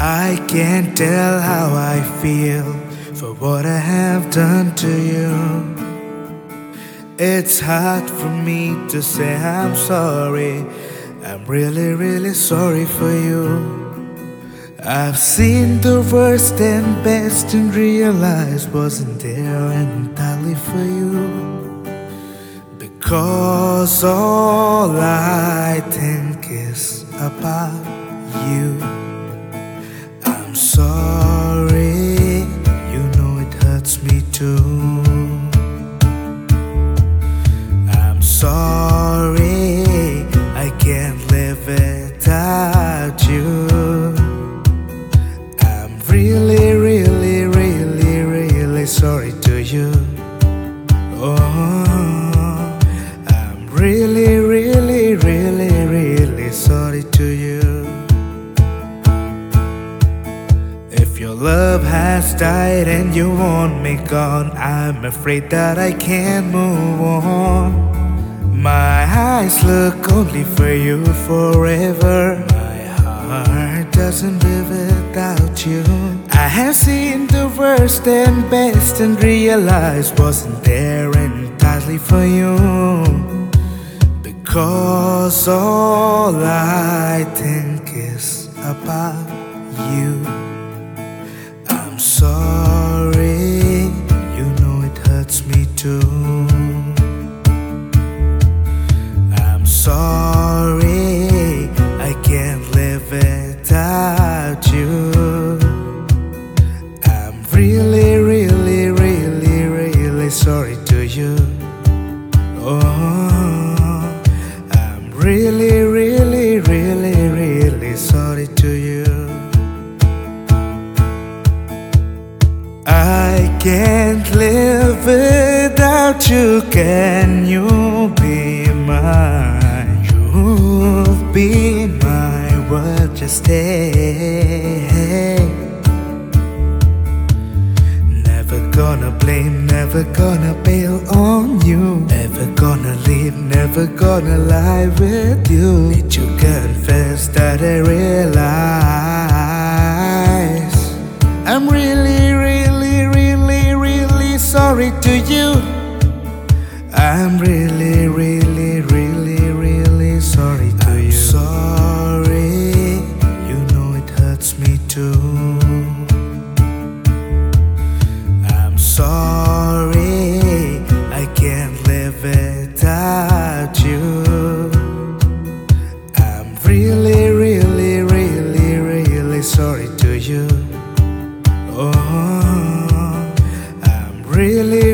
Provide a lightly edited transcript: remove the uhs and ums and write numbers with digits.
I can't tell how I feel for what I have done to you. It's hard for me to say I'm sorry. I'm really, really sorry for you. I've seen the worst and best and realized wasn't there entirely for you. Because all I think is about you. I'm sorry, you know it hurts me too. I'm sorry, I can't live without you. I'm really, really, really, really sorry to you. Oh, I'm really, really, really, really sorry to you. If your love has died and you want me gone, I'm afraid that I can't move on. My eyes look only for you forever. My heart doesn't live without you. I have seen the worst and best and realized wasn't there entirely for you. Because all I think is about you. I'm sorry, you know it hurts me too. I'm sorry, I can't live without you. I'm really, really, really, really sorry to you. Oh, I'm really, really, really, really sorry to you. I can't live without you. Can you be mine? You'll be my world, just stay. Never gonna blame, never gonna bail on you. Never gonna leave, never gonna lie with you. Need to confess that I realize I'm really, really, really, really sorry to you. I'm really, really, really, really sorry to you. I'm sorry, you know it hurts me too. I'm sorry, I can't live without you. I'm really, really, really, really sorry to you. Oh, I'm really,